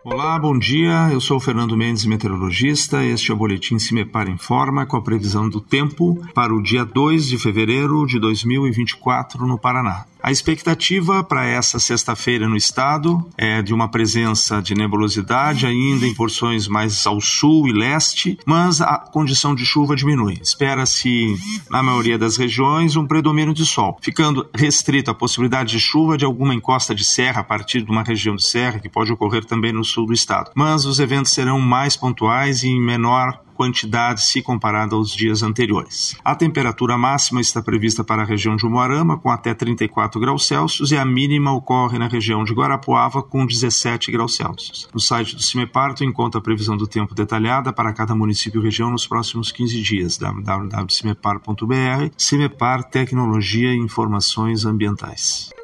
Olá, bom dia. Eu sou o Fernando Mendes, meteorologista. Este é o Boletim CIMEPAR Informa com a previsão do tempo para o dia 2 de fevereiro de 2024 no Paraná. A expectativa para essa sexta-feira no estado é de uma presença de nebulosidade ainda em porções mais ao sul e leste, mas a condição de chuva diminui. Espera-se, na maioria das regiões, um predomínio de sol, ficando restrito a possibilidade de chuva de alguma encosta de serra a partir de uma região de serra, que pode ocorrer também no sul do estado. Mas os eventos serão mais pontuais e em menor quantidade se comparado aos dias anteriores. A temperatura máxima está prevista para a região de Umuarama com até 34 graus Celsius e a mínima ocorre na região de Guarapuava com 17 graus Celsius. No site do CIMEPAR tu encontra a previsão do tempo detalhada para cada município e região nos próximos 15 dias. www.cimepar.br. CIMEPAR, Tecnologia e Informações Ambientais.